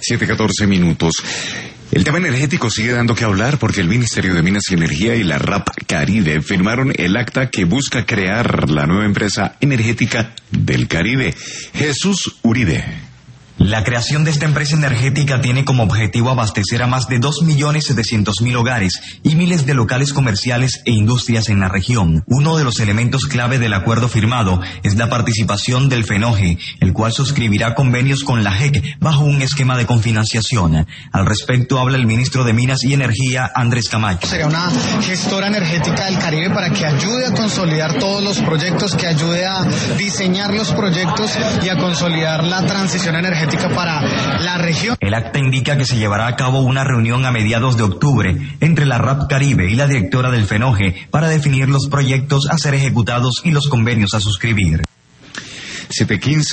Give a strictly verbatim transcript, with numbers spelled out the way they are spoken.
siete catorce minutos. El tema energético sigue dando que hablar porque el Ministerio de Minas y Energía y la R A P Caribe firmaron el acta que busca crear la nueva empresa energética del Caribe. Jesús Uribe. La creación de esta empresa energética tiene como objetivo abastecer a más de dos millones setecientos mil hogares y miles de locales comerciales e industrias en la región. Uno de los elementos clave del acuerdo firmado es la participación del FENOGE, el cual suscribirá convenios con la J E C bajo un esquema de confinanciación. Al respecto habla el ministro de Minas y Energía, Andrés Camacho. Sería una gestora energética del Caribe para que ayude a consolidar todos los proyectos, que ayude a diseñar los proyectos y a consolidar la transición energética para la región. El acta indica que se llevará a cabo una reunión a mediados de octubre entre la R A P Caribe y la directora del FENOGE para definir los proyectos a ser ejecutados y los convenios a suscribir. siete quince